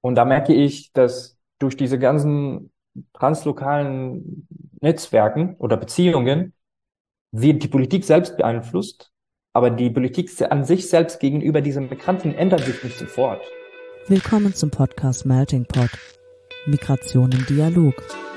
Und da merke ich, dass durch diese ganzen translokalen Netzwerken oder Beziehungen wird die Politik selbst beeinflusst, aber die Politik an sich selbst gegenüber diesen Migranten ändert sich nicht sofort. Willkommen zum Podcast Melting Pot. Migration im Dialog.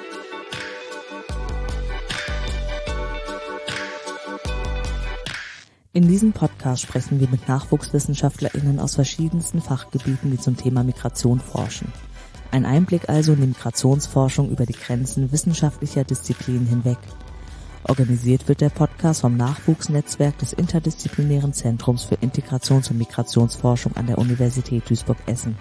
In diesem Podcast sprechen wir mit NachwuchswissenschaftlerInnen aus verschiedensten Fachgebieten, die zum Thema Migration forschen. Ein Einblick also in die Migrationsforschung über die Grenzen wissenschaftlicher Disziplinen hinweg. Organisiert wird der Podcast vom Nachwuchsnetzwerk des Interdisziplinären Zentrums für Integrations- und Migrationsforschung an der Universität Duisburg-Essen.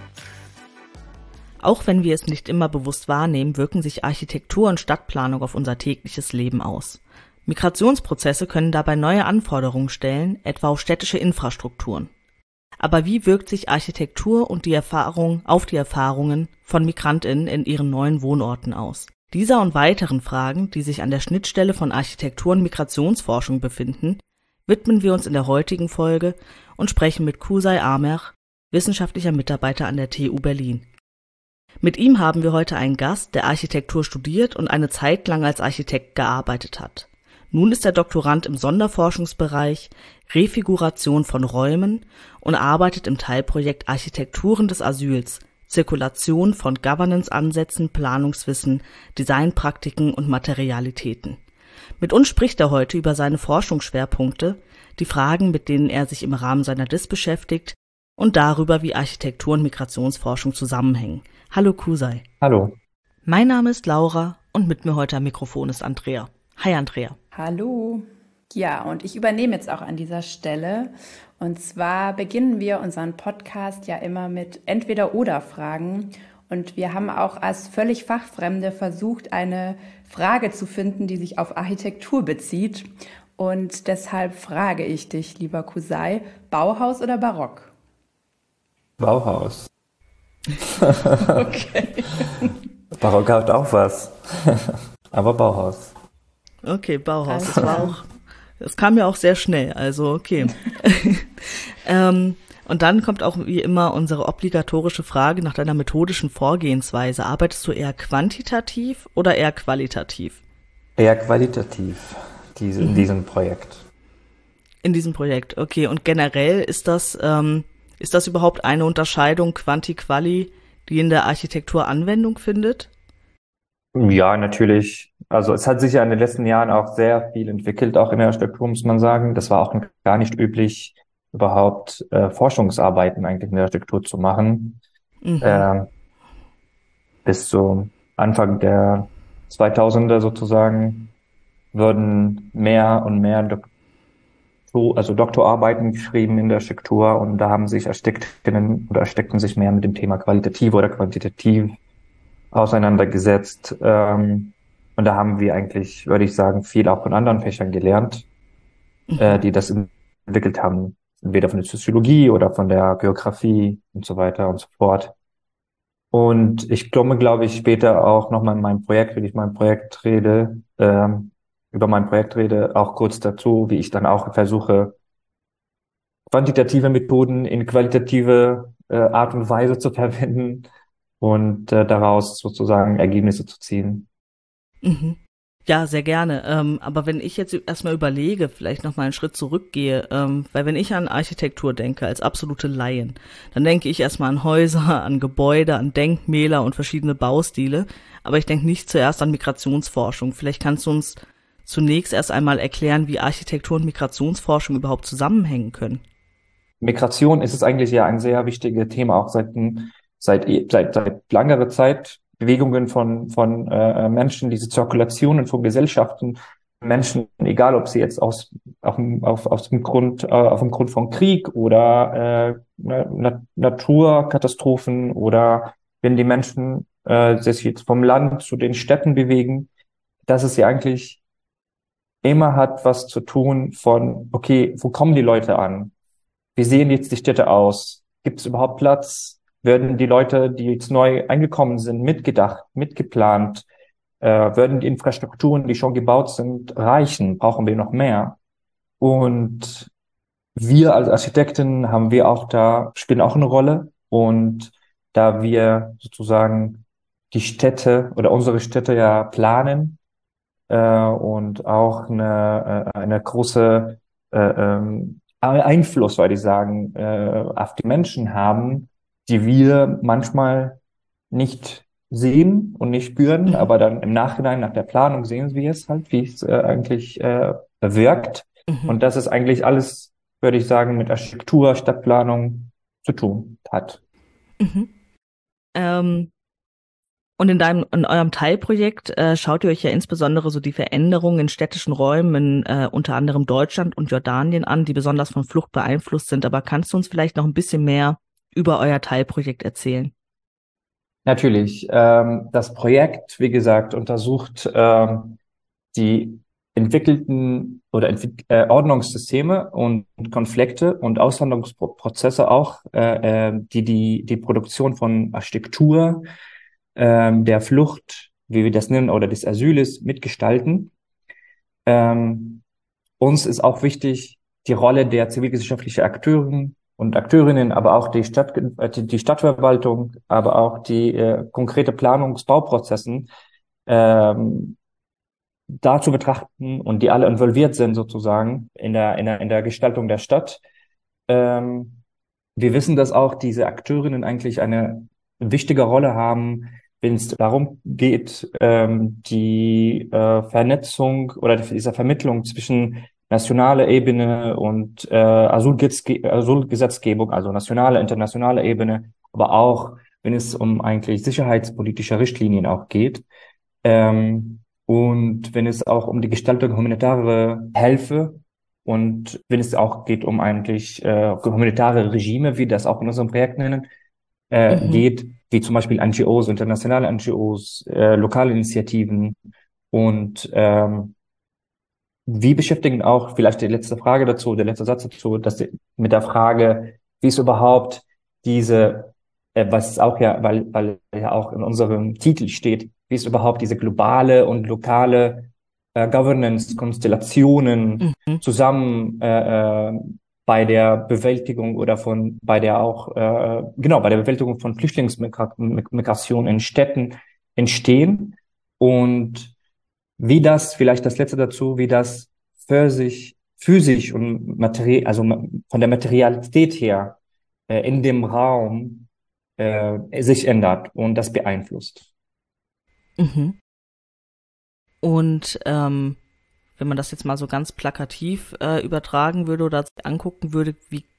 Auch wenn wir es nicht immer bewusst wahrnehmen, wirken sich Architektur und Stadtplanung auf unser tägliches Leben aus. Migrationsprozesse können dabei neue Anforderungen stellen, etwa auf städtische Infrastrukturen. Aber wie wirkt sich Architektur und die Erfahrung auf die Erfahrungen von MigrantInnen in ihren neuen Wohnorten aus? Dieser und weiteren Fragen, die sich an der Schnittstelle von Architektur und Migrationsforschung befinden, widmen wir uns in der heutigen Folge und sprechen mit Qusay Amer, wissenschaftlicher Mitarbeiter an der TU Berlin. Mit ihm haben wir heute einen Gast, der Architektur studiert und eine Zeit lang als Architekt gearbeitet hat. Nun ist er Doktorand im Sonderforschungsbereich Refiguration von Räumen und arbeitet im Teilprojekt Architekturen des Asyls, Zirkulation von Governance-Ansätzen, Planungswissen, Designpraktiken und Materialitäten. Mit uns spricht er heute über seine Forschungsschwerpunkte, die Fragen, mit denen er sich im Rahmen seiner Dis beschäftigt und darüber, wie Architektur und Migrationsforschung zusammenhängen. Hallo Qusay. Hallo. Mein Name ist Laura und mit mir heute am Mikrofon ist Andrea. Hi Andrea. Hallo. Ja, und ich übernehme jetzt auch an dieser Stelle. Und zwar beginnen wir unseren Podcast ja immer mit Entweder-oder-Fragen. Und wir haben auch als völlig Fachfremde versucht, eine Frage zu finden, die sich auf Architektur bezieht. Und deshalb frage ich dich, lieber Qusay, Bauhaus oder Barock? Bauhaus. Okay. Barock hat auch was. Aber Bauhaus. Okay, Bauhaus. Alles Das war klar. auch, das kam ja auch sehr schnell, also okay. Und dann kommt auch wie immer unsere obligatorische Frage nach deiner methodischen Vorgehensweise. Arbeitest du eher quantitativ oder eher qualitativ Eher qualitativ in diesem Projekt. in diesem Projekt? Okay, und generell ist das überhaupt eine Unterscheidung Quanti-Quali, die in der Architektur Anwendung findet? Ja, natürlich. Also es hat sich ja in den letzten Jahren auch sehr viel entwickelt, auch in der Architektur, muss man sagen. Das war auch gar nicht üblich, überhaupt Forschungsarbeiten eigentlich in der Architektur zu machen. Mhm. Bis zu Anfang der 2000er sozusagen wurden mehr und mehr Doktorarbeiten geschrieben in der Architektur, und da haben sich Architekten sich mehr mit dem Thema qualitativ oder quantitativ auseinandergesetzt. Und da haben wir eigentlich, würde ich sagen, viel auch von anderen Fächern gelernt, die das entwickelt haben, entweder von der Soziologie oder von der Geografie und so weiter und so fort. Und ich komme, glaube ich, später auch nochmal in meinem Projekt, wenn ich über mein Projekt rede, auch kurz dazu, wie ich dann auch versuche, quantitative Methoden in qualitative Art und Weise zu verwenden und daraus sozusagen Ergebnisse zu ziehen. Mhm. Ja, sehr gerne. Aber wenn ich jetzt erstmal überlege, vielleicht noch mal einen Schritt zurückgehe, weil wenn ich an Architektur denke, als absolute Laien, dann denke ich erstmal an Häuser, an Gebäude, an Denkmäler und verschiedene Baustile. Aber ich denke nicht zuerst an Migrationsforschung. Vielleicht kannst du uns zunächst erst einmal erklären, wie Architektur und Migrationsforschung überhaupt zusammenhängen können. Migration ist es eigentlich ja ein sehr wichtiges Thema, auch seit langerer Zeit. Bewegungen von Menschen, diese Zirkulationen von Gesellschaften, Menschen, egal ob sie jetzt aus dem Grund von Krieg oder Naturkatastrophen, oder wenn die Menschen sich jetzt vom Land zu den Städten bewegen, dass es ja eigentlich immer hat was zu tun von, okay, wo kommen die Leute an? Wie sehen jetzt die Städte aus? Gibt es überhaupt Platz? Werden die Leute, die jetzt neu eingekommen sind, mitgedacht, mitgeplant? Werden die Infrastrukturen, die schon gebaut sind, reichen? Brauchen wir noch mehr? Und wir als Architekten spielen auch eine Rolle. Und da wir sozusagen die Städte oder unsere Städte ja planen und auch eine große Einfluss, würde ich sagen, auf die Menschen haben, die wir manchmal nicht sehen und nicht spüren, Mhm. aber dann im Nachhinein, nach der Planung, sehen wir es halt, wie es eigentlich wirkt. Mhm. Und das ist eigentlich alles, würde ich sagen, mit Architektur, Stadtplanung zu tun hat. Mhm. Ähm, und in eurem Teilprojekt schaut ihr euch ja insbesondere so die Veränderungen in städtischen Räumen in unter anderem Deutschland und Jordanien an, die besonders von Flucht beeinflusst sind. Aber kannst du uns vielleicht noch ein bisschen mehr über euer Teilprojekt erzählen? Natürlich, das Projekt, wie gesagt, untersucht die entwickelten oder Ordnungssysteme und Konflikte und Aushandlungsprozesse auch, die Produktion von Architektur, der Flucht, wie wir das nennen, oder des Asyls mitgestalten. Ähm, Uns ist auch wichtig, die Rolle der zivilgesellschaftlichen Akteure und Akteurinnen, aber auch die Stadtverwaltung, aber auch die konkrete Planungsbauprozessen ähm, da zu betrachten und die alle involviert sind sozusagen in der Gestaltung der Stadt. Ähm, Wir wissen, dass auch diese Akteurinnen eigentlich eine wichtige Rolle haben, wenn es darum geht, die Vernetzung oder diese Vermittlung zwischen nationaler Ebene und Asylgesetzgebung, also nationale, internationale Ebene, aber auch wenn es um eigentlich sicherheitspolitische Richtlinien auch geht. Und wenn es auch um die Gestaltung humanitärer Hilfe und wenn es auch geht um eigentlich humanitäre Regime, wie das auch in unserem Projekt nennen, Mhm. geht, wie zum Beispiel NGOs, internationale NGOs, lokale Initiativen. Und wir beschäftigen auch, vielleicht die letzte Frage dazu, der letzte Satz dazu, mit der Frage, wie es überhaupt was auch ja, weil ja auch in unserem Titel steht, wie es überhaupt diese globale und lokale Governance-Konstellationen Mhm. zusammen bei der Bewältigung oder bei der auch, genau, bei der Bewältigung von Flüchtlingsmigration in Städten entstehen und wie das, vielleicht das letzte dazu, wie das physisch und also von der Materialität her in dem Raum sich ändert und das beeinflusst. Mhm. Und wenn man das jetzt mal so ganz plakativ übertragen würde oder sich angucken würde,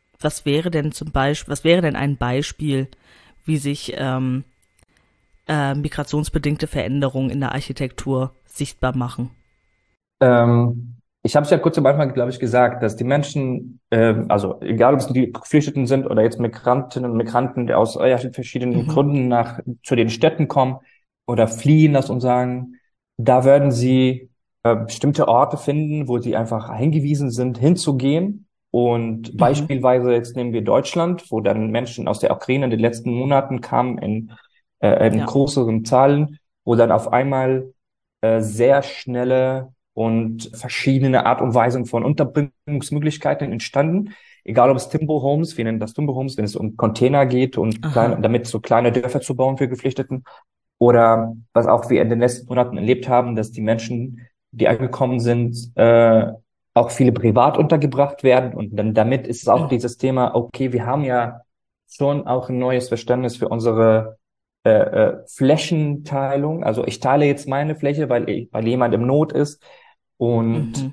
was wäre denn ein Beispiel, wie sich migrationsbedingte Veränderungen in der Architektur sichtbar machen? Ich habe es ja kurz am Anfang, glaube ich, gesagt, dass die Menschen, also egal ob es die Geflüchteten sind oder jetzt Migrantinnen und Migranten, die aus verschiedenen Mhm. Gründen zu den Städten kommen oder fliehen, lass uns sagen, da werden sie bestimmte Orte finden, wo sie einfach hingewiesen sind, hinzugehen. Und Mhm. beispielsweise jetzt nehmen wir Deutschland, wo dann Menschen aus der Ukraine in den letzten Monaten kamen in Ja. größeren Zahlen, wo dann auf einmal sehr schnelle und verschiedene Art und Weisen von Unterbringungsmöglichkeiten entstanden. Egal ob es Timber Homes, wir nennen das Timber Homes, wenn es um Container geht und Aha. damit so kleine Dörfer zu bauen für Geflüchteten. Oder was auch wir in den letzten Monaten erlebt haben, dass die Menschen, die angekommen sind, auch viele privat untergebracht werden. Und dann damit ist es auch Mhm. dieses Thema, okay, wir haben ja schon auch ein neues Verständnis für unsere Flächenteilung. Also ich teile jetzt meine Fläche, weil jemand im Not ist. Und Mhm.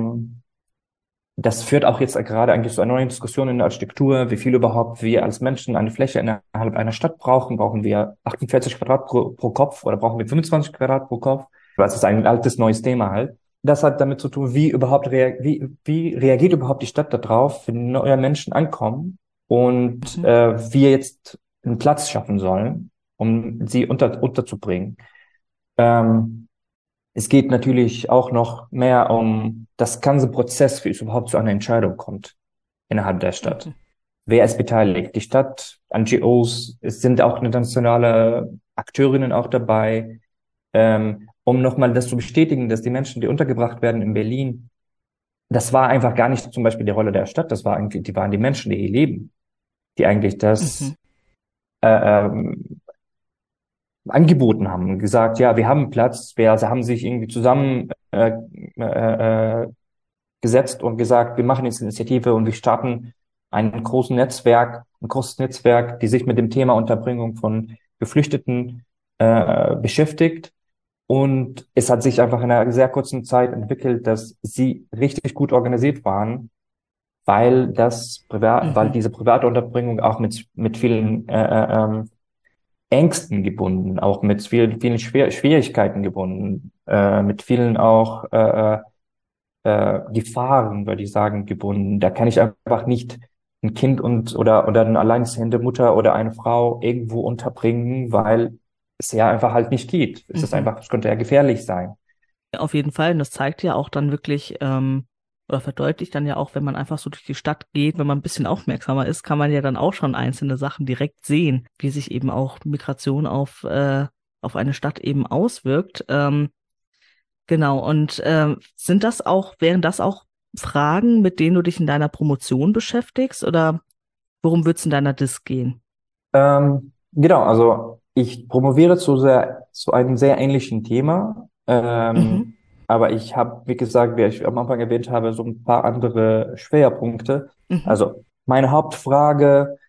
das führt auch jetzt gerade eigentlich zu einer neuen Diskussion in der Architektur, wie viel überhaupt wir als Menschen eine Fläche innerhalb einer Stadt brauchen. Brauchen wir 48 Quadrat pro Kopf oder brauchen wir 25 Quadrat pro Kopf? Das ist ein altes, neues Thema halt. Das hat damit zu tun, wie reagiert überhaupt die Stadt darauf, wenn neue Menschen ankommen und Mhm. wir jetzt einen Platz schaffen sollen, um sie unterzubringen. Ähm, Es geht natürlich auch noch mehr um das ganze Prozess, wie es überhaupt zu einer Entscheidung kommt innerhalb der Stadt. Mhm. Wer ist beteiligt? Die Stadt, NGOs, es sind auch internationale Akteurinnen auch dabei. Um nochmal das zu bestätigen, dass die Menschen, die untergebracht werden in Berlin, das war einfach gar nicht zum Beispiel die Rolle der Stadt, die waren die Menschen, die hier leben, die eigentlich Mhm. äh, angeboten haben, gesagt, ja, wir haben Platz, sie haben sich irgendwie zusammen gesetzt und gesagt, wir machen jetzt eine Initiative und wir starten ein großes Netzwerk, die sich mit dem Thema Unterbringung von Geflüchteten beschäftigt. Und es hat sich einfach in einer sehr kurzen Zeit entwickelt, dass sie richtig gut organisiert waren, weil Mhm. diese private Unterbringung auch mit vielen Ängsten gebunden, auch mit vielen Schwierigkeiten gebunden, mit vielen auch Gefahren, würde ich sagen, gebunden. Da kann ich einfach nicht ein Kind oder eine alleinstehende Mutter oder eine Frau irgendwo unterbringen, weil es ja einfach halt nicht geht. Mhm. Es könnte ja gefährlich sein. Auf jeden Fall. Und das zeigt ja auch dann wirklich, oder verdeutlicht dann ja auch, wenn man einfach so durch die Stadt geht, wenn man ein bisschen aufmerksamer ist, kann man ja dann auch schon einzelne Sachen direkt sehen, wie sich eben auch Migration auf eine Stadt eben auswirkt. Genau. Und wären das auch Fragen, mit denen du dich in deiner Promotion beschäftigst, oder worum wird es in deiner Disk gehen? Genau, also ich promoviere zu einem sehr ähnlichen Thema, Mhm. aber ich habe, wie gesagt, wie ich am Anfang erwähnt habe, so ein paar andere Schwerpunkte. Mhm. Also meine Hauptfrage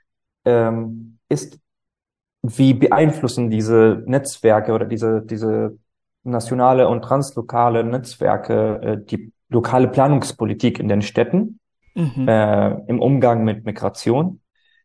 ist, wie beeinflussen diese Netzwerke oder diese nationale und translokale Netzwerke die lokale Planungspolitik in den Städten Mhm. im Umgang mit Migration?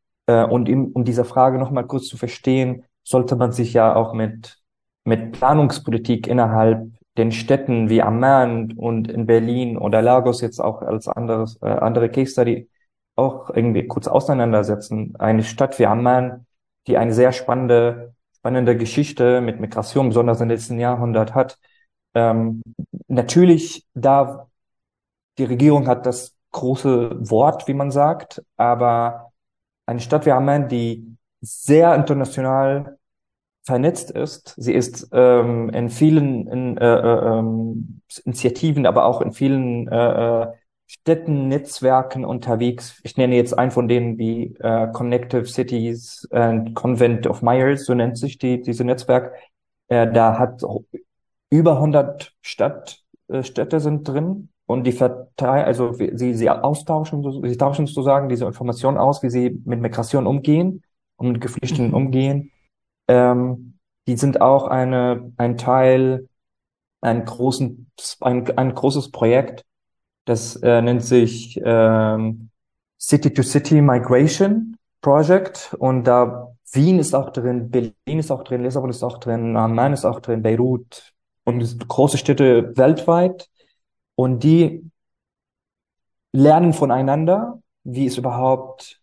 Um diese Frage nochmal kurz zu verstehen, sollte man sich ja auch mit Planungspolitik innerhalb den Städten wie Amman und in Berlin oder Lagos jetzt auch als andere Case Study auch irgendwie kurz auseinandersetzen. Eine Stadt wie Amman, die eine sehr spannende Geschichte mit Migration, besonders im letzten Jahrhundert hat. Ähm, natürlich, die Regierung hat das große Wort, wie man sagt, aber eine Stadt wie Amman, die sehr international vernetzt ist. Sie ist in vielen Initiativen, aber auch in vielen Städten, Netzwerken unterwegs. Ich nenne jetzt einen von denen wie Connective Cities and Convent of Myers, so nennt sich diese Netzwerk. Da hat über 100 Städte sind drin und die verteilen, also sie austauschen, sie tauschen sozusagen diese Informationen aus, wie sie mit Migration umgehen und mit Geflüchteten Mhm. umgehen. Ähm, Die sind auch ein Teil, ein großes Projekt, das nennt sich City-to-City Migration Project. Und da Wien ist auch drin, Berlin ist auch drin, Lissabon ist auch drin, Amman ist auch drin, Beirut und große Städte weltweit. Und die lernen voneinander, wie es überhaupt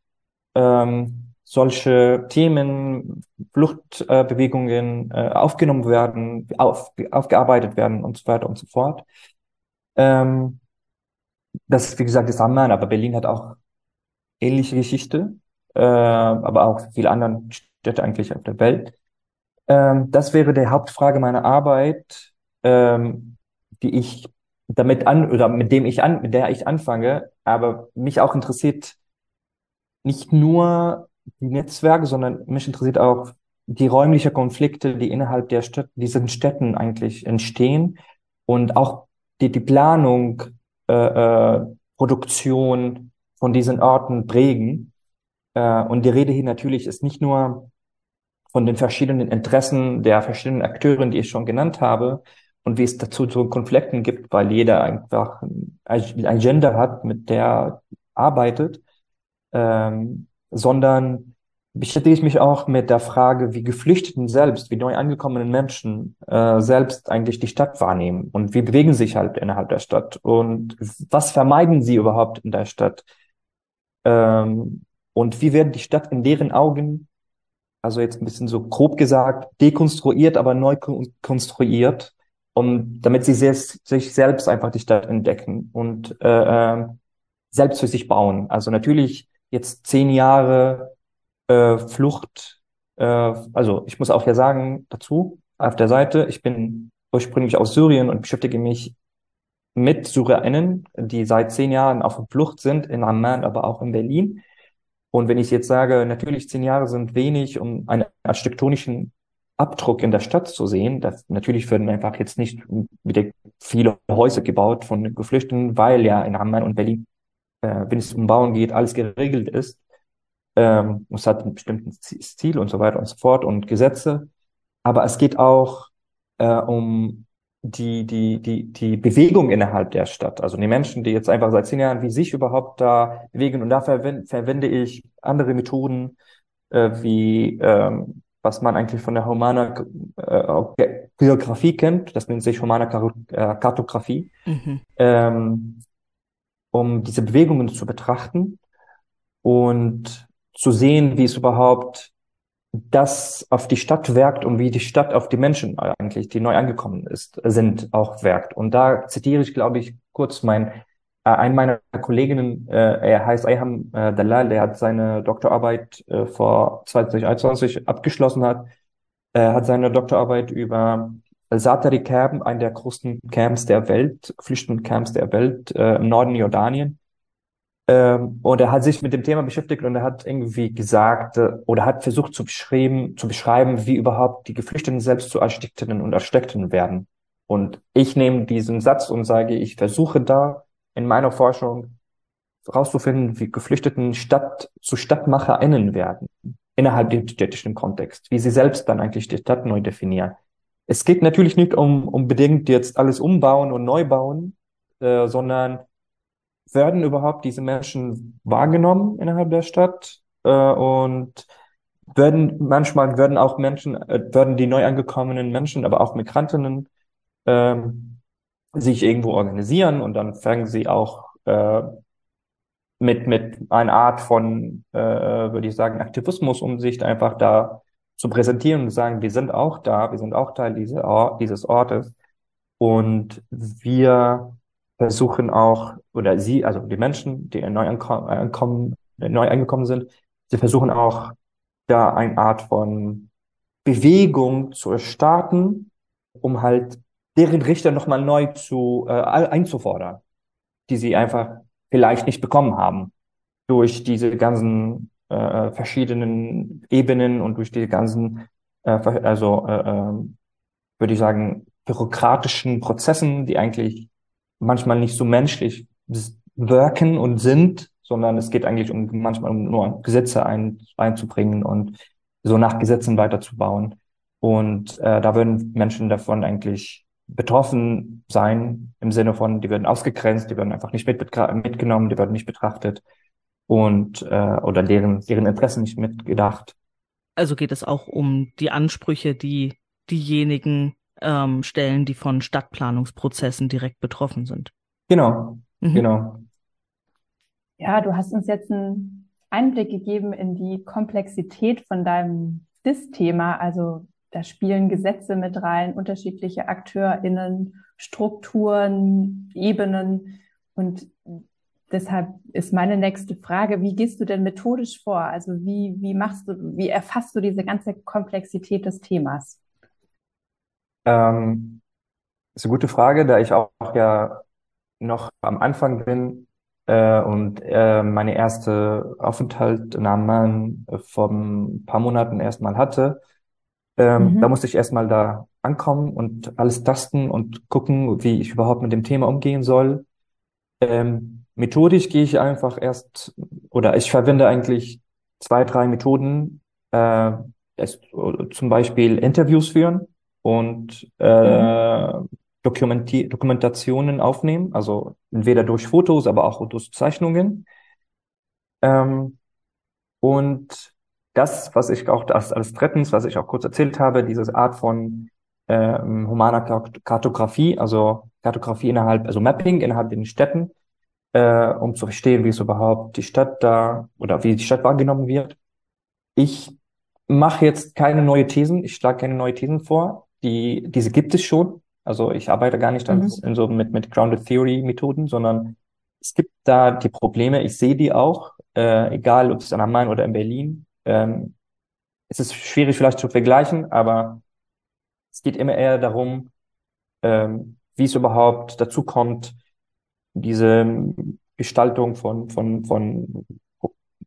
solche Themen, Fluchtbewegungen aufgenommen werden, aufgearbeitet werden und so weiter und so fort. Ähm, Das, wie gesagt, ist Amman, aber Berlin hat auch ähnliche Geschichte, aber auch viele andere Städte eigentlich auf der Welt. Das wäre die Hauptfrage meiner Arbeit, die ich oder mit der ich anfange, aber mich auch interessiert nicht nur die Netzwerke, sondern mich interessiert auch die räumlichen Konflikte, die innerhalb diesen Städten eigentlich entstehen und auch die Planung, Produktion von diesen Orten prägen. Und die Rede hier natürlich ist nicht nur von den verschiedenen Interessen der verschiedenen Akteure, die ich schon genannt habe, und wie es dazu so Konflikten gibt, weil jeder einfach eine Agenda hat, mit der er arbeitet, sondern beschäftige ich mich auch mit der Frage, wie Geflüchteten selbst, wie neu angekommenen Menschen selbst eigentlich die Stadt wahrnehmen und wie bewegen sich halt innerhalb der Stadt und was vermeiden sie überhaupt in der Stadt, und wie wird die Stadt in deren Augen, also jetzt ein bisschen so grob gesagt, dekonstruiert, aber neu konstruiert, damit sie sich selbst einfach die Stadt entdecken und selbst für sich bauen. Also natürlich jetzt 10 Jahre Flucht, also ich muss auch ja sagen dazu, auf der Seite, ich bin ursprünglich aus Syrien und beschäftige mich mit SyrerInnen, die seit 10 Jahren auf der Flucht sind, in Amman, aber auch in Berlin. Und wenn ich jetzt sage, natürlich 10 Jahre sind wenig, um einen architektonischen Abdruck in der Stadt zu sehen, natürlich werden einfach jetzt nicht wieder viele Häuser gebaut von Geflüchteten, weil ja in Amman und Berlin, wenn es um Bauen geht, alles geregelt ist. Es hat einen bestimmten Stil und so weiter und so fort und Gesetze. Aber es geht auch um die Bewegung innerhalb der Stadt. Also die Menschen, die jetzt einfach seit 10 Jahren, wie sich überhaupt da bewegen. Und da verwende ich andere Methoden, wie was man eigentlich von der Humana Geografie kennt. Das nennt sich Humana Kartografie, Mhm. ähm, um diese Bewegungen zu betrachten und zu sehen, wie es überhaupt das auf die Stadt wirkt und wie die Stadt auf die Menschen eigentlich, die neu angekommen sind, auch wirkt. Und da zitiere ich, glaube ich, kurz einen meiner Kolleginnen, er heißt Ayham Dalal, der hat seine Doktorarbeit vor 2021 abgeschlossen hat seine Doktorarbeit über Zaatari Camp, einen der größten Camps der Welt, Flüchtlingscamps der Welt, im Norden Jordanien. Und er hat sich mit dem Thema beschäftigt und er hat irgendwie gesagt oder hat versucht zu beschreiben, wie überhaupt die Geflüchteten selbst zu Architektinnen und Architekten werden. Und ich nehme diesen Satz und sage, ich versuche da in meiner Forschung herauszufinden, wie Geflüchteten Stadt zu StadtmacherInnen werden, innerhalb dem städtischen Kontext, wie sie selbst dann eigentlich die Stadt neu definieren. Es geht natürlich nicht um unbedingt jetzt alles umbauen und neu bauen, sondern werden überhaupt diese Menschen wahrgenommen innerhalb der Stadt? Und manchmal werden auch werden die neu angekommenen Menschen, aber auch Migrantinnen, ähm, sich irgendwo organisieren und dann fangen sie auch mit einer Art von, würde ich sagen, Aktivismus, um sich einfach da zu präsentieren und sagen, wir sind auch da, wir sind auch Teil dieses Ortes. Und wir versuchen auch, oder sie, also die Menschen, die neu angekommen sind, sie versuchen auch, da eine Art von Bewegung zu starten, um halt deren Richter nochmal neu einzufordern, die sie einfach vielleicht nicht bekommen haben durch diese ganzen verschiedenen Ebenen und durch die ganzen, würde ich sagen, bürokratischen Prozessen, die eigentlich manchmal nicht so menschlich wirken und sind, sondern es geht eigentlich manchmal um nur Gesetze einzubringen und so nach Gesetzen weiterzubauen. Und da würden Menschen davon eigentlich betroffen sein, im Sinne von, die werden ausgegrenzt, die werden einfach nicht mitgenommen, die werden nicht betrachtet und oder deren Interessen nicht mitgedacht. Also geht es auch um die Ansprüche, die diejenigen stellen, die von Stadtplanungsprozessen direkt betroffen sind. Genau, Mhm. genau. Ja, du hast uns jetzt einen Einblick gegeben in die Komplexität von deinem DIS-Thema. Also da spielen Gesetze mit rein, unterschiedliche AkteurInnen, Strukturen, Ebenen. Und deshalb ist meine nächste Frage, wie gehst du denn methodisch vor? Also wie erfasst du diese ganze Komplexität des Themas? Ähm, Ist eine gute Frage, da ich auch ja noch am Anfang bin und meine erste Aufenthalt in Amman vor ein paar Monaten erstmal hatte. Da Mhm. musste ich erstmal da ankommen und alles tasten und gucken, wie ich überhaupt mit dem Thema umgehen soll. Methodisch gehe ich einfach oder ich verwende eigentlich zwei, drei Methoden. Äh, Zum Beispiel Interviews führen und Mhm. Dokumentationen aufnehmen, also entweder durch Fotos, aber auch durch Zeichnungen. Ähm, und was ich auch als drittens, was ich auch kurz erzählt habe, diese Art von humaner Kartografie, also Kartografie also Mapping innerhalb den Städten, um zu verstehen, wie es überhaupt die Stadt da oder wie die Stadt wahrgenommen wird. Ich mache jetzt keine neue Thesen, ich schlage keine neue Thesen vor. Diese gibt es schon. Also ich arbeite gar nicht Mhm. mit Grounded Theory Methoden, sondern es gibt da die Probleme. Ich sehe die auch, egal ob es in Amman oder in Berlin. Es ist schwierig vielleicht zu vergleichen, aber es geht immer eher darum, wie es überhaupt dazu kommt, diese Gestaltung von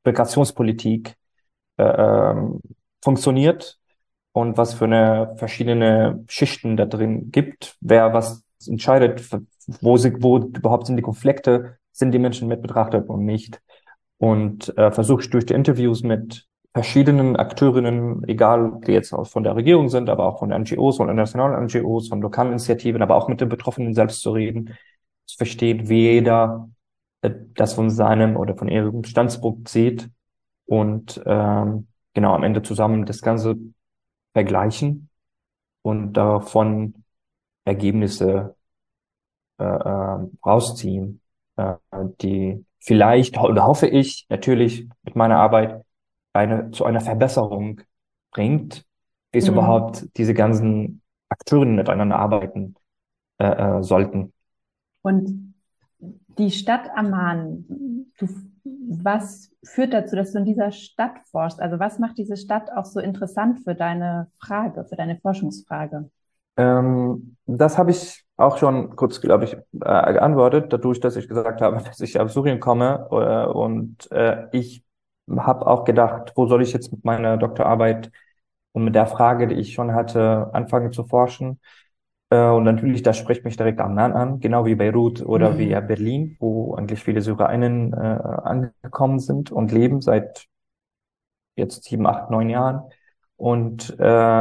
Migrationspolitik äh, ähm, funktioniert und was für eine verschiedene Schichten da drin gibt, wer was entscheidet, wo überhaupt sind die Konflikte, sind die Menschen mit betrachtet und nicht. Und versuche durch die Interviews mit verschiedenen Akteurinnen, egal die jetzt auch von der Regierung sind, aber auch von den NGOs, von internationalen NGOs, von lokalen Initiativen, aber auch mit den Betroffenen selbst zu reden, zu verstehen, wie jeder das von seinem oder von ihrem Standpunkt sieht und genau am Ende zusammen das Ganze vergleichen und davon Ergebnisse rausziehen, die vielleicht, oder hoffe ich, natürlich mit meiner Arbeit zu einer Verbesserung bringt, wie es Mhm. überhaupt diese ganzen Akteure miteinander arbeiten sollten. Und die Stadt Amman, was führt dazu, dass du in dieser Stadt forschst? Also was macht diese Stadt auch so interessant für deine Frage, für deine Forschungsfrage? Das habe ich auch schon kurz, glaube ich, geantwortet, dadurch, dass ich gesagt habe, dass ich aus Syrien komme. Und ich habe auch gedacht, wo soll ich jetzt mit meiner Doktorarbeit und mit der Frage, die ich schon hatte, anfangen zu forschen. Und natürlich, das spricht mich direkt Amman an, genau wie Beirut oder wie Mhm. Berlin, wo eigentlich viele SyrerInnen angekommen sind und leben seit jetzt 7, 8, 9 Jahren. Und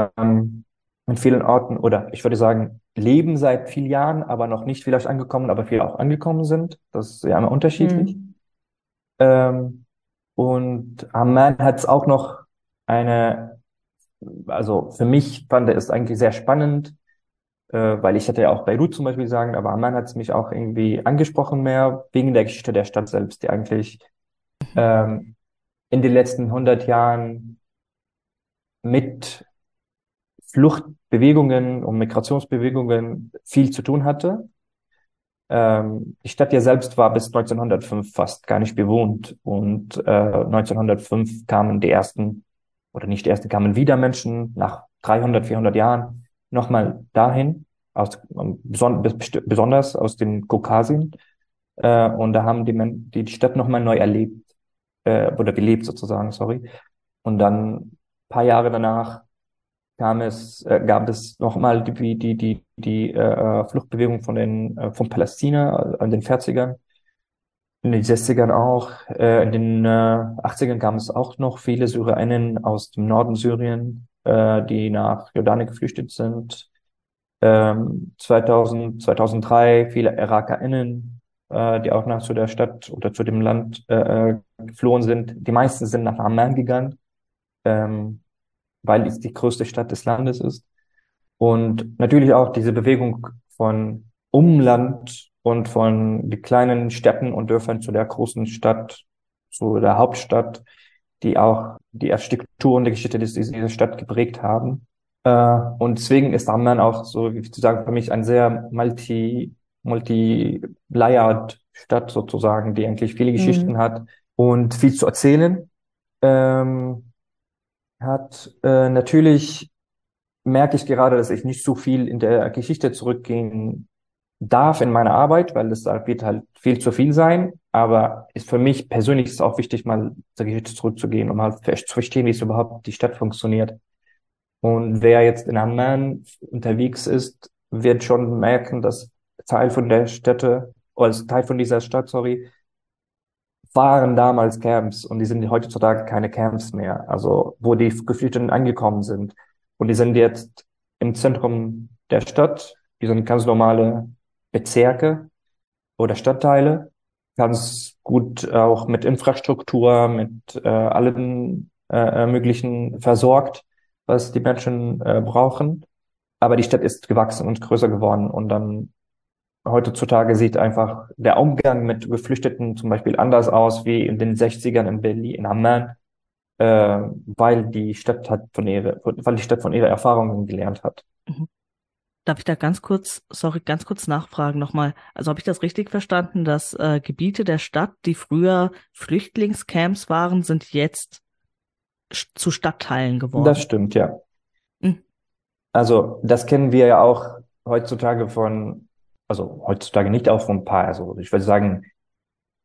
in vielen Orten, oder ich würde sagen, leben seit vielen Jahren, aber noch nicht vielleicht angekommen, aber viele auch angekommen sind. Das ist ja immer unterschiedlich. Mhm. Ähm, und Amman hat es auch noch eine, also für mich fand er es eigentlich sehr spannend, weil ich hätte ja auch Beirut zum Beispiel sagen, aber Amman hat es mich auch irgendwie angesprochen mehr, wegen der Geschichte der Stadt selbst, die eigentlich ähm, in den letzten 100 Jahren mit Fluchtbewegungen und Migrationsbewegungen viel zu tun hatte. Die Stadt ja selbst war bis 1905 fast gar nicht bewohnt und 1905 kamen die ersten, oder nicht die ersten, kamen wieder Menschen nach 300, 400 Jahren nochmal dahin, besonders aus dem Kaukasien. Und da haben die Stadt nochmal neu erlebt, oder belebt sozusagen, sorry. Und dann ein paar Jahre danach gab es nochmal die Fluchtbewegung von Palästina in den 40ern, in den 60ern auch. In den 80ern kam es auch noch viele SyrerInnen aus dem Norden Syrien, die nach Jordanien geflüchtet sind. 2003 viele IrakerInnen, die auch nach zu der Stadt oder zu dem Land geflohen sind. Die meisten sind nach Amman gegangen, ähm, weil es die größte Stadt des Landes ist. Und natürlich auch diese Bewegung von Umland und von den kleinen Städten und Dörfern zu der großen Stadt, zu der Hauptstadt, die auch die Architektur und die Geschichte dieser Stadt geprägt haben. Und deswegen ist Amman auch so, wie zu sagen, für mich ein sehr multi-layered Stadt sozusagen, die eigentlich viele Geschichten Mhm. hat und viel zu erzählen ähm, hat. Natürlich merke ich gerade, dass ich nicht so viel in der Geschichte zurückgehen darf in meiner Arbeit, weil es da wird halt viel zu viel sein. Aber ist für mich persönlich ist es auch wichtig, mal zur Geschichte zurückzugehen, um halt zu verstehen, wie es überhaupt die Stadt funktioniert. Und wer jetzt in Amman unterwegs ist, wird schon merken, dass Teil von der Städte, oder Teil von dieser Stadt, sorry, waren damals Camps und die sind heutzutage keine Camps mehr. Also wo die Geflüchteten angekommen sind. Und die sind jetzt im Zentrum der Stadt. Die sind ganz normale Bezirke oder Stadtteile. Ganz gut auch mit Infrastruktur, mit allem möglichen versorgt, was die Menschen brauchen. Aber die Stadt ist gewachsen und größer geworden. Und dann heutzutage sieht einfach der Umgang mit Geflüchteten zum Beispiel anders aus wie in den 60ern in Berlin, in Amman, weil weil die Stadt von ihrer Erfahrungen gelernt hat. Mhm. Darf ich da ganz kurz, sorry, ganz kurz nachfragen nochmal? Also habe ich das richtig verstanden, dass Gebiete der Stadt, die früher Flüchtlingscamps waren, sind jetzt zu Stadtteilen Das geworden? stimmt, ja. Mhm. Also das kennen wir ja auch heutzutage also heutzutage nicht auch von ein paar, also ich würde sagen,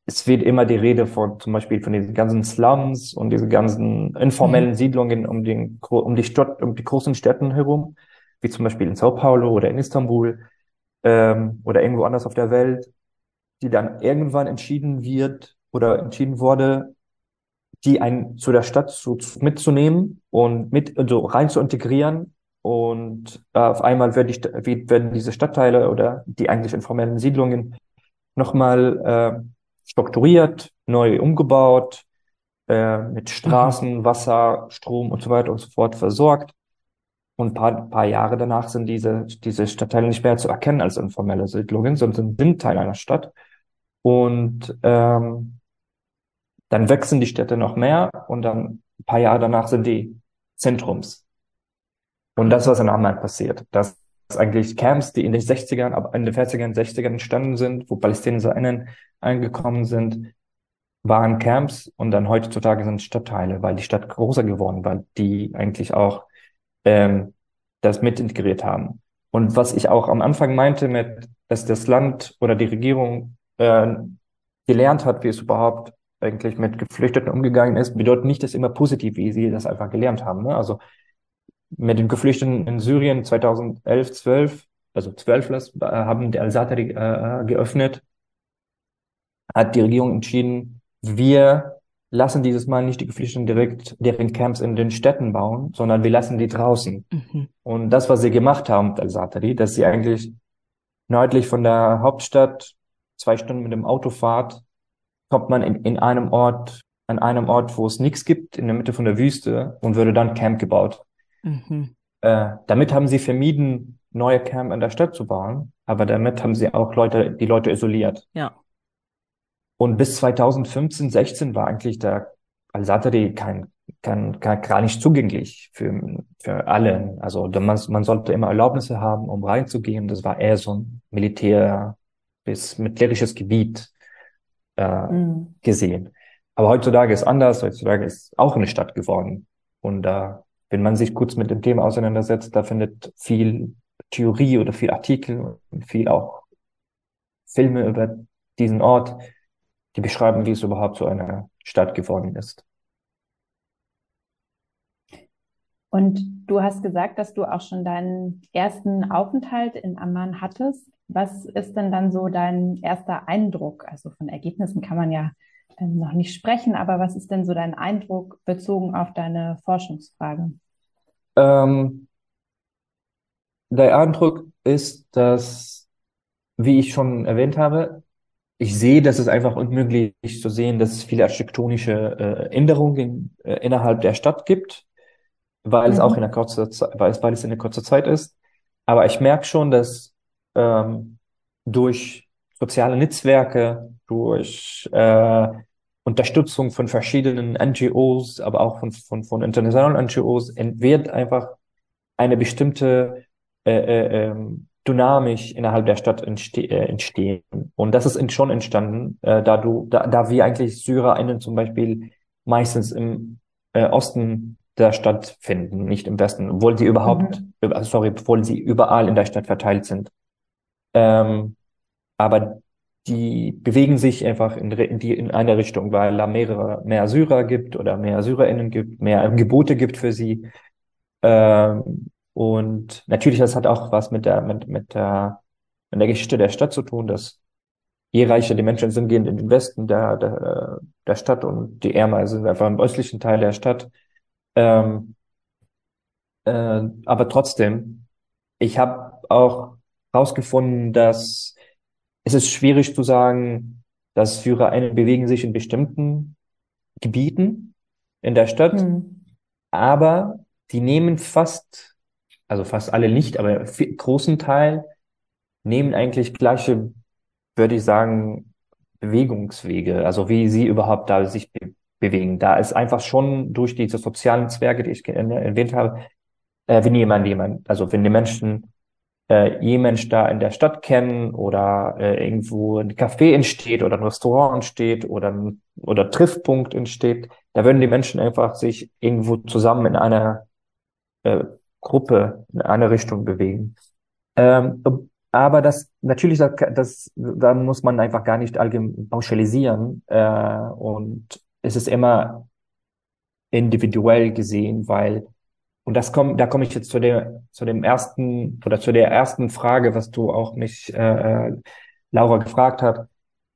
es wird immer die Rede von zum Beispiel von diesen ganzen Slums und diese ganzen informellen Siedlungen um die großen Städten herum, wie zum Beispiel in Sao Paulo oder in Istanbul, oder irgendwo anders auf der Welt, die dann irgendwann entschieden wurde, zu der Stadt mitzunehmen und also rein zu integrieren. Und auf einmal werden diese Stadtteile oder die eigentlich informellen Siedlungen nochmal strukturiert, neu umgebaut, mit Straßen, Wasser, Strom und so weiter und so fort versorgt. Und ein paar Jahre danach sind diese Stadtteile nicht mehr zu erkennen als informelle Siedlungen, sondern sind Teil einer Stadt. Und dann wachsen die Städte noch mehr und dann ein paar Jahre danach sind die Zentrums. Und das, was in Amman passiert, dass eigentlich Camps, die in den 60ern, aber in den 40ern, 60ern entstanden sind, wo PalästinenserInnen angekommen sind, waren Camps und dann heutzutage sind Stadtteile, weil die Stadt größer geworden war, die eigentlich auch das mit integriert haben. Und was ich auch am Anfang meinte dass das Land oder die Regierung gelernt hat, wie es überhaupt eigentlich mit Geflüchteten umgegangen ist, bedeutet nicht, dass immer positiv, wie sie das einfach gelernt haben. Ne? Also mit den Geflüchteten in Syrien 2011, 12, also 12 haben die Al-Zatari geöffnet, hat die Regierung entschieden, wir lassen dieses Mal nicht die Geflüchteten direkt deren Camps in den Städten bauen, sondern wir lassen die draußen. Und das, was sie gemacht haben mit Al-Zatari, dass sie eigentlich nördlich von der Hauptstadt 2 Stunden mit dem Auto fahrt, kommt man an einem Ort, wo es nichts gibt, in der Mitte von der Wüste und würde dann Camp gebaut. Damit haben sie vermieden, neue Camp in der Stadt zu bauen, aber damit haben sie auch die Leute isoliert. Ja. Und bis 2015, 16 war eigentlich der Al-Zatari gar nicht zugänglich für alle. Also man sollte immer Erlaubnisse haben, um reinzugehen. Das war eher so ein militärisches Gebiet gesehen. Aber heutzutage ist anders. Heutzutage ist auch eine Stadt geworden. Und wenn man sich kurz mit dem Thema auseinandersetzt, da findet viel Theorie oder viel Artikel und viel auch Filme über diesen Ort, die beschreiben, wie es überhaupt zu einer Stadt geworden ist. Und du hast gesagt, dass du auch schon deinen ersten Aufenthalt in Amman hattest. Was ist denn dann so dein erster Eindruck? Also von Ergebnissen kann man ja noch nicht sprechen, aber was ist denn so dein Eindruck bezogen auf deine Forschungsfrage? Der Eindruck ist, dass, wie ich schon erwähnt habe, ich sehe, dass es einfach unmöglich ist zu sehen, dass es viele architektonische Änderungen innerhalb der Stadt gibt, weil es auch in weil es in einer kurzen Zeit ist. Aber ich merke schon, dass durch soziale Netzwerke, durch Unterstützung von verschiedenen NGOs, aber auch von internationalen NGOs, wird einfach eine bestimmte Dynamik innerhalb der Stadt entstehen. Und das ist schon entstanden, da wir eigentlich SyrerInnen zum Beispiel meistens im Osten der Stadt finden, nicht im Westen, obwohl sie obwohl sie überall in der Stadt verteilt sind. Aber die bewegen sich einfach in eine Richtung, weil da mehr Syrer gibt oder mehr SyrerInnen gibt, mehr Angebote gibt für sie. Und natürlich, das hat auch was mit der Geschichte der Stadt zu tun, dass je reicher die Menschen sind, gehen in den Westen der Stadt und die ärmer sind einfach im östlichen Teil der Stadt. Aber trotzdem, ich habe auch herausgefunden, dass es ist schwierig zu sagen, dass SyrerInnen bewegen sich in bestimmten Gebieten in der Stadt, aber die nehmen also fast alle nicht, aber großen Teil nehmen eigentlich gleiche, würde ich sagen, Bewegungswege, also wie sie überhaupt da sich bewegen. Da ist einfach schon durch diese sozialen Netzwerke, die ich erwähnt habe, wenn wenn die Menschen jemand da in der Stadt kennen oder irgendwo ein Café entsteht oder ein Restaurant entsteht oder Triffpunkt entsteht, da würden die Menschen einfach sich irgendwo zusammen in einer Gruppe in eine Richtung bewegen. Aber natürlich, da muss man einfach gar nicht allgemein pauschalisieren. Und es ist immer individuell gesehen, und da komme ich jetzt zu dem ersten oder zu der ersten Frage, was du auch mich, Laura, gefragt hat,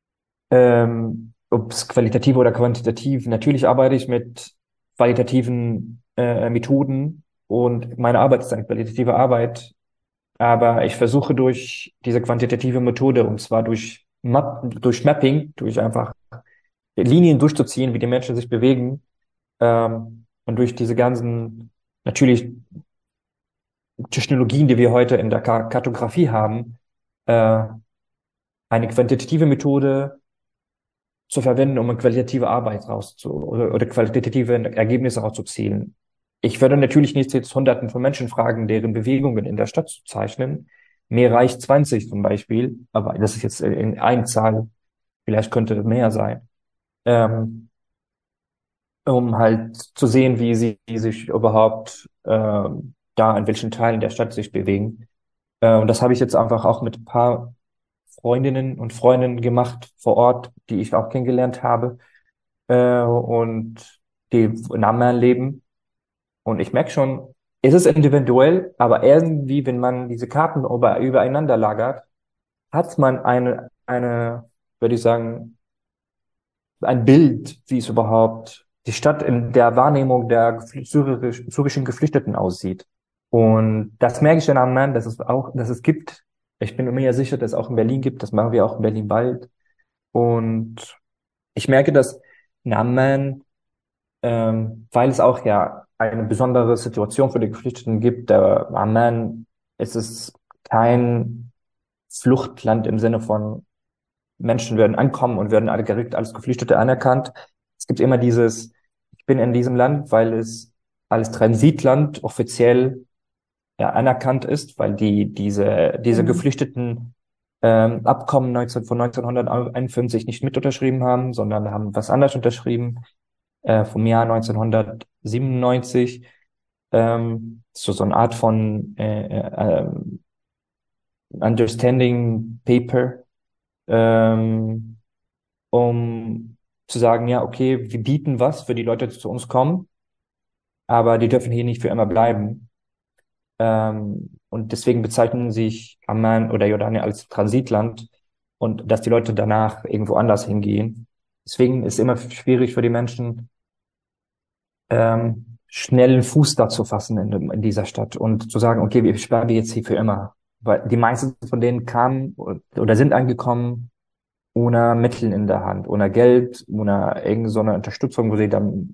ob es qualitativ oder quantitativ. Natürlich arbeite ich mit qualitativen Methoden und meine Arbeit ist eine qualitative Arbeit, aber ich versuche durch diese quantitative Methode, und zwar durch Mapping, durch einfach Linien durchzuziehen, wie die Menschen sich bewegen, und durch diese ganzen, natürlich Technologien, die wir heute in der Kartografie haben, äh, eine quantitative Methode zu verwenden, um eine qualitative Arbeit oder qualitative Ergebnisse rauszuzielen. Ich würde natürlich nicht jetzt Hunderten von Menschen fragen, deren Bewegungen in der Stadt zu zeichnen. Mir reicht 20 zum Beispiel, aber das ist jetzt in eine Zahl, vielleicht könnte es mehr sein, ähm, um halt zu sehen, wie sie sich überhaupt da in welchen Teilen der Stadt sich bewegen. Und das habe ich jetzt einfach auch mit ein paar Freundinnen und Freunden gemacht vor Ort, die ich auch kennengelernt habe, und die in Amman leben. Und ich merke schon, es ist individuell, aber irgendwie, wenn man diese Karten übereinander lagert, hat man würde ich sagen, ein Bild, wie es überhaupt die Stadt in der Wahrnehmung der syrischen Geflüchteten aussieht. Und das merke ich in Amman, dass es gibt. Ich bin mir ja sicher, dass es auch in Berlin gibt. Das machen wir auch in Berlin bald. Und ich merke, dass in Amman, weil es auch ja eine besondere Situation für die Geflüchteten gibt, Amman, es ist kein Fluchtland im Sinne von Menschen werden ankommen und werden alle direkt als Geflüchtete anerkannt. Es gibt immer ich bin in diesem Land, weil es als Transitland offiziell ja anerkannt ist, weil diese Mhm. Geflüchteten Abkommen von 1951 nicht mit unterschrieben haben, sondern haben was anderes unterschrieben, vom Jahr 1997. So eine Art von Understanding Paper, ähm, um zu sagen, ja, okay, wir bieten was für die Leute, die zu uns kommen, aber die dürfen hier nicht für immer bleiben. Und deswegen bezeichnen sich Amman oder Jordanien als Transitland und dass die Leute danach irgendwo anders hingehen. Deswegen ist es immer schwierig für die Menschen, schnell einen Fuß da zu fassen in dieser Stadt und zu sagen, okay, wir bleiben jetzt hier für immer. Weil die meisten von denen kamen oder sind angekommen ohne Mittel in der Hand, ohne Geld, ohne irgendeine so eine Unterstützung, wo sie dann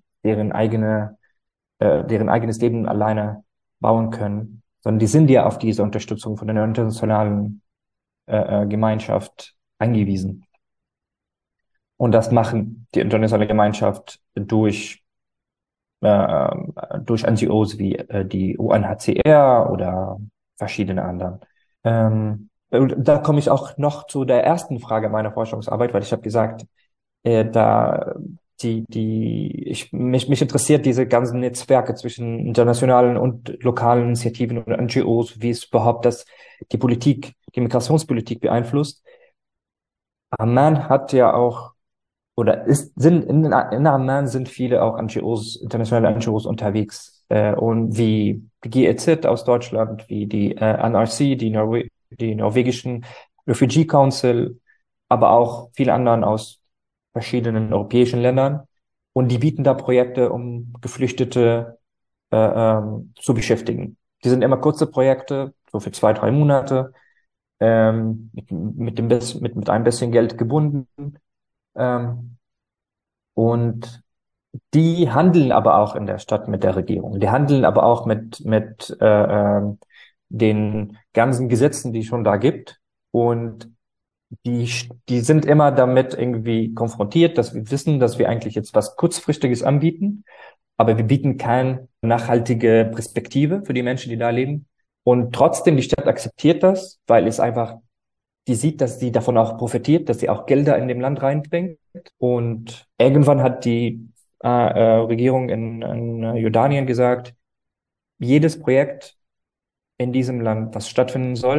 deren eigenes Leben alleine bauen können, sondern die sind ja auf diese Unterstützung von der internationalen Gemeinschaft angewiesen. Und das machen die internationale Gemeinschaft äh, durch NGOs wie die UNHCR oder verschiedene anderen. Und da komme ich auch noch zu der ersten Frage meiner Forschungsarbeit, weil ich habe gesagt, da mich interessiert diese ganzen Netzwerke zwischen internationalen und lokalen Initiativen und NGOs, wie es überhaupt die Migrationspolitik beeinflusst. Amman hat ja auch, oder in Amman sind viele auch NGOs, internationale NGOs unterwegs, und wie die GEZ aus Deutschland, wie die NRC, die norwegischen Refugee Council, aber auch viele anderen aus verschiedenen europäischen Ländern. Und die bieten da Projekte, um Geflüchtete zu beschäftigen. Die sind immer kurze Projekte, so für 2, 3 Monate, mit ein bisschen Geld gebunden. Ähm, und die handeln aber auch in der Stadt mit der Regierung. Die handeln aber auch mit den ganzen Gesetzen, die es schon da gibt. Und die sind immer damit irgendwie konfrontiert, dass wir wissen, dass wir eigentlich jetzt was Kurzfristiges anbieten, aber wir bieten keine nachhaltige Perspektive für die Menschen, die da leben. Und trotzdem, die Stadt akzeptiert das, weil es einfach, die sieht, dass sie davon auch profitiert, dass sie auch Gelder in dem Land reinbringt. Und irgendwann hat die Regierung in Jordanien gesagt, jedes Projekt in diesem Land, was stattfinden soll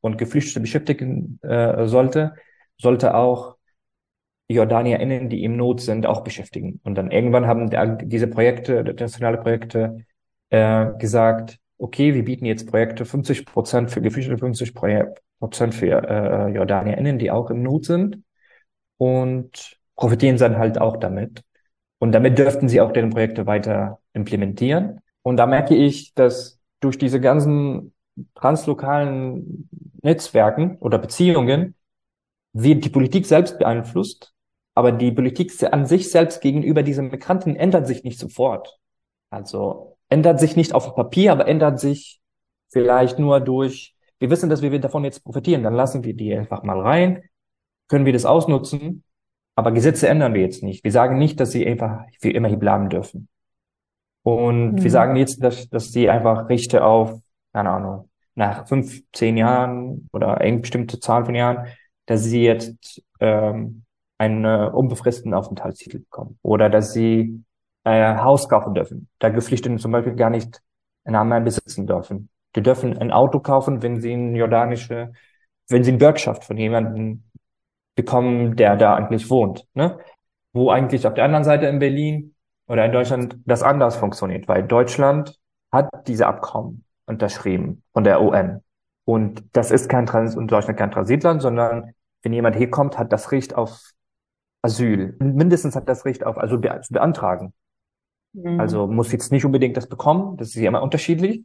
und Geflüchtete beschäftigen sollte auch JordanierInnen, die in Not sind, auch beschäftigen. Und dann irgendwann haben diese Projekte, internationale Projekte, gesagt, okay, wir bieten jetzt Projekte 50% für Geflüchtete, 50% für JordanierInnen, die auch in Not sind und profitieren dann halt auch damit. Und damit dürften sie auch deren Projekte weiter implementieren. Und da merke ich, dass durch diese ganzen translokalen Netzwerken oder Beziehungen wird die Politik selbst beeinflusst, aber die Politik an sich selbst gegenüber diesen Migranten ändert sich nicht sofort. Also ändert sich nicht auf dem Papier, aber ändert sich vielleicht nur durch, wir wissen, dass wir davon jetzt profitieren, dann lassen wir die einfach mal rein, können wir das ausnutzen, aber Gesetze ändern wir jetzt nicht. Wir sagen nicht, dass sie einfach für immer hier bleiben dürfen. Und wir sagen jetzt, dass sie einfach Rechte auf, keine Ahnung, nach 5, 10 Jahren oder eine bestimmte Zahl von Jahren, dass sie jetzt einen unbefristeten Aufenthaltstitel bekommen oder dass sie Haus kaufen dürfen, da Geflüchtete zum Beispiel gar nicht einen Namen besitzen dürfen. Die dürfen ein Auto kaufen, wenn sie wenn sie eine Bürgschaft von jemandem bekommen, der da eigentlich wohnt, ne? Wo eigentlich auf der anderen Seite in Berlin oder in Deutschland das anders funktioniert, weil Deutschland hat diese Abkommen unterschrieben von der UN. Und das ist und Deutschland kein Transitland, sondern wenn jemand hier kommt, hat das Recht auf Asyl. Mindestens hat das Recht auf Asyl zu beantragen. Also muss jetzt nicht unbedingt das bekommen, das ist ja immer unterschiedlich.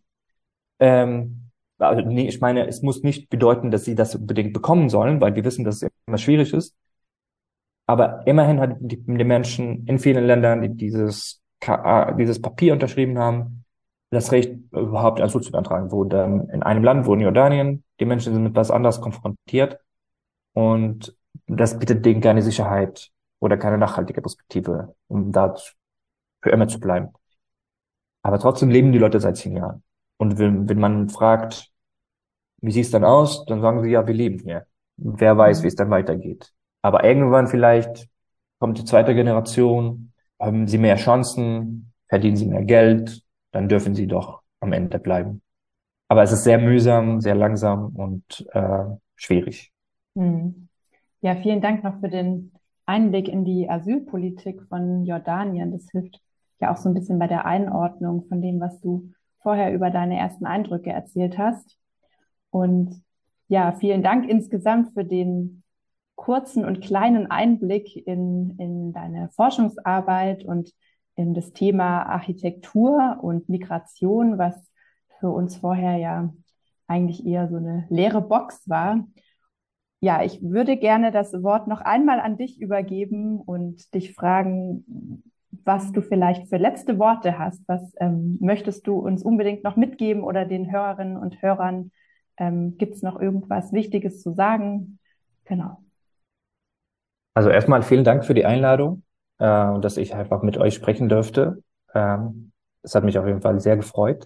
Also nee, ich meine, es muss nicht bedeuten, dass sie das unbedingt bekommen sollen, weil wir wissen, dass es immer schwierig ist. Aber immerhin hat die Menschen in vielen Ländern, die dieses Papier unterschrieben haben, das Recht, überhaupt Asyl zu beantragen. In einem Land, wo in Jordanien, die Menschen sind mit was anderes konfrontiert und das bietet denen keine Sicherheit oder keine nachhaltige Perspektive, um da für immer zu bleiben. Aber trotzdem leben die Leute seit 10 Jahren. Und wenn man fragt, wie sieht's dann aus, dann sagen sie, ja, wir leben hier. Wer weiß, wie es dann weitergeht. Aber irgendwann vielleicht kommt die zweite Generation, haben sie mehr Chancen, verdienen sie mehr Geld, dann dürfen sie doch am Ende bleiben. Aber es ist sehr mühsam, sehr langsam und schwierig. Ja, vielen Dank noch für den Einblick in die Asylpolitik von Jordanien. Das hilft ja auch so ein bisschen bei der Einordnung von dem, was du vorher über deine ersten Eindrücke erzählt hast. Und ja, vielen Dank insgesamt für den kurzen und kleinen Einblick in deine Forschungsarbeit und in das Thema Architektur und Migration, was für uns vorher ja eigentlich eher so eine leere Box war. Ja, ich würde gerne das Wort noch einmal an dich übergeben und dich fragen, was du vielleicht für letzte Worte hast. Was möchtest du uns unbedingt noch mitgeben oder den Hörerinnen und Hörern? Gibt es noch irgendwas Wichtiges zu sagen? Genau. Also erstmal vielen Dank für die Einladung, dass ich einfach mit euch sprechen durfte. Es hat mich auf jeden Fall sehr gefreut.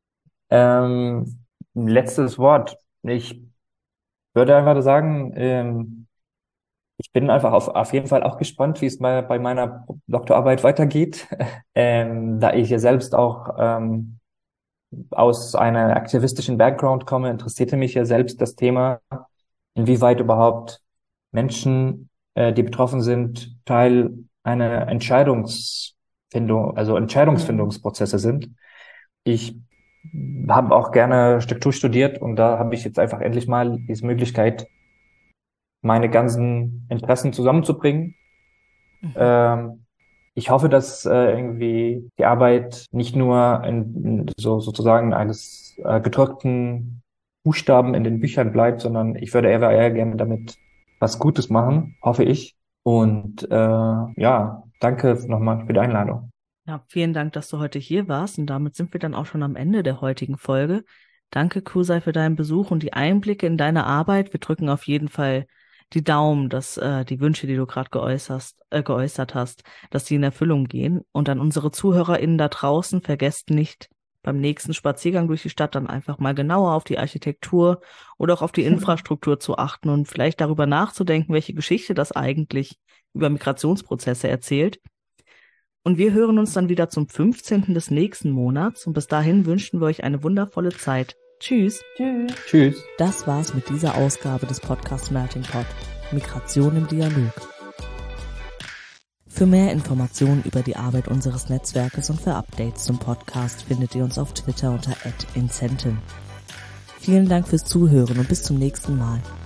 Letztes Wort. Ich würde einfach sagen, ich bin einfach auf jeden Fall auch gespannt, wie es bei meiner Doktorarbeit weitergeht, da ich ja selbst auch aus einer aktivistischen Background komme, interessierte mich ja selbst das Thema, inwieweit überhaupt Menschen, die betroffen sind, Teil einer Entscheidungsfindungsprozesse sind. Ich habe auch gerne Struktur studiert und da habe ich jetzt einfach endlich mal diese Möglichkeit, meine ganzen Interessen zusammenzubringen. Ich hoffe, dass irgendwie die Arbeit nicht nur sozusagen eines gedruckten Buchstaben in den Büchern bleibt, sondern ich würde eher gerne damit was Gutes machen, hoffe ich. Und ja, danke nochmal für die Einladung. Ja, vielen Dank, dass du heute hier warst. Und damit sind wir dann auch schon am Ende der heutigen Folge. Danke, Kusai, für deinen Besuch und die Einblicke in deine Arbeit. Wir drücken auf jeden Fall die Daumen, dass die Wünsche, die du gerade geäußert hast, dass die in Erfüllung gehen. Und an unsere ZuhörerInnen da draußen, vergesst nicht, beim nächsten Spaziergang durch die Stadt dann einfach mal genauer auf die Architektur oder auch auf die Infrastruktur zu achten und vielleicht darüber nachzudenken, welche Geschichte das eigentlich über Migrationsprozesse erzählt. Und wir hören uns dann wieder zum 15. des nächsten Monats. Und bis dahin wünschen wir euch eine wundervolle Zeit. Tschüss. Tschüss. Das war's mit dieser Ausgabe des Podcasts Melting Pot. Migration im Dialog. Für mehr Informationen über die Arbeit unseres Netzwerkes und für Updates zum Podcast findet ihr uns auf Twitter unter @Incenten. Vielen Dank fürs Zuhören und bis zum nächsten Mal.